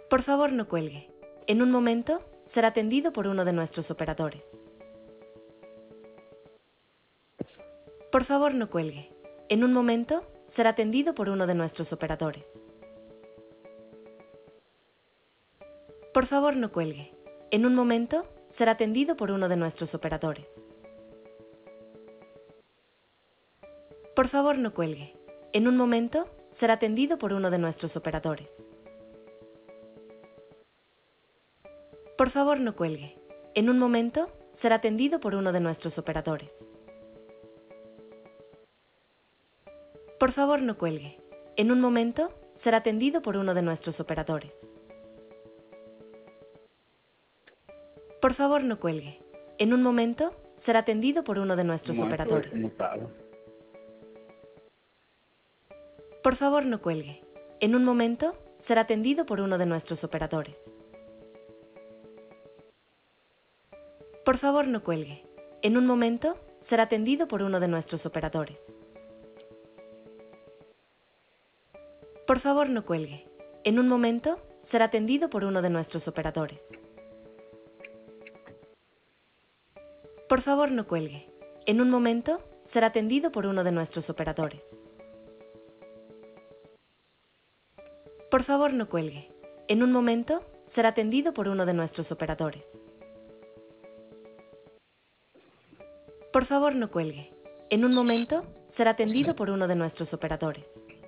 Por favor, no cuelgue. En un momento, será atendido por uno de nuestros operadores. Por favor, no cuelgue. En un momento, será atendido por uno de nuestros operadores. Por favor, no cuelgue. En un momento, será atendido por uno de nuestros operadores. Por favor, no cuelgue. En un momento, será atendido por uno de nuestros operadores. Por favor, no cuelgue. En un momento, será atendido por uno de nuestros operadores. Por favor, no cuelgue. En un momento, será atendido por uno de nuestros operadores. Por favor, no cuelgue. En un momento, será atendido por uno de nuestros operadores. Por favor, no cuelgue. En un momento, será atendido por uno de nuestros operadores. Por favor, no cuelgue. En un momento, será atendido por uno de nuestros operadores. Por favor, no cuelgue. En un momento, será atendido por uno de nuestros operadores. Por favor, no cuelgue. En un momento, será atendido por uno de nuestros operadores. Por favor, no cuelgue. En un momento, será atendido por uno de nuestros operadores. Por favor, no cuelgue. En un momento, será atendido por uno de nuestros operadores.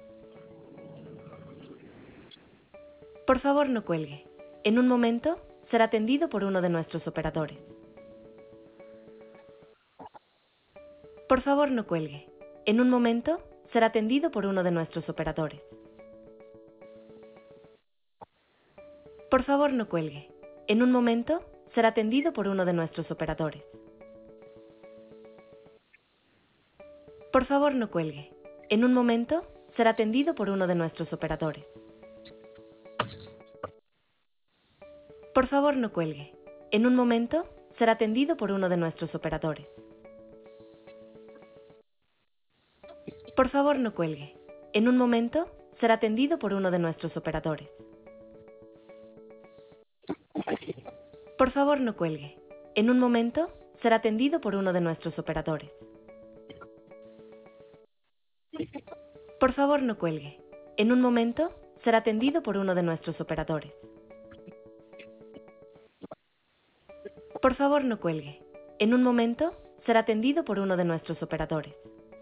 Por favor, no cuelgue. En un momento, será atendido por uno de nuestros operadores. Por favor, no cuelgue. En un momento, será atendido por uno de nuestros operadores. Por favor, no cuelgue. En un momento, será atendido por uno de nuestros operadores. Por favor, no cuelgue. En un momento, será atendido por uno de nuestros operadores. Por favor, no cuelgue. En un momento, será atendido por uno de nuestros operadores. Por favor, no cuelgue. En un momento, será atendido por uno de nuestros operadores. Por favor, no cuelgue. En un momento, será atendido por uno de nuestros operadores. Por favor, no cuelgue. En un momento, será atendido por uno de nuestros operadores. Por favor, no cuelgue. En un momento, será atendido por uno de nuestros operadores.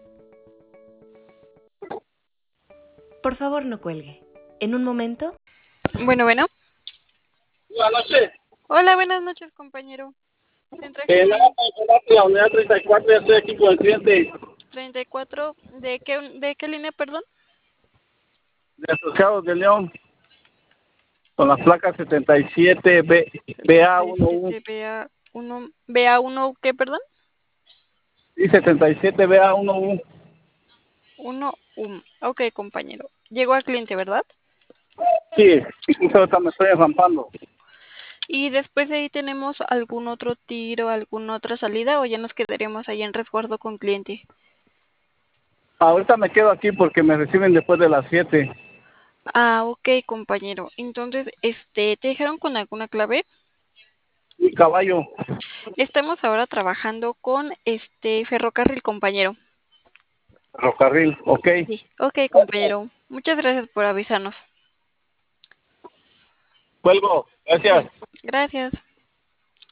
Por favor, no cuelgue. En un momento... Bueno, bueno. Buenas noches. Hola, buenas noches, compañero. Centro Nada más para la unidad 34, ya estoy aquí con el cliente 34, ¿de qué línea, perdón? de Asociados de León, con las placas 77 BA11 BA1, BA1, ¿qué, perdón? y 77 BA11. 1, ok, compañero. Llegó al cliente, ¿verdad? Sí, incluso ahorita me estoy enrampando. Y después de ahí tenemos algún otro tiro, alguna otra salida, o ya nos quedaríamos ahí en resguardo con cliente. Ahorita me quedo aquí porque me reciben después de las 7. Ah, ok, compañero. Entonces, ¿te dejaron con alguna clave? Mi caballo. Estamos ahora trabajando con ferrocarril, compañero. Ferrocarril, ok. Sí, ok, compañero. Muchas gracias por avisarnos. Cuelgo, Sí, gracias. gracias.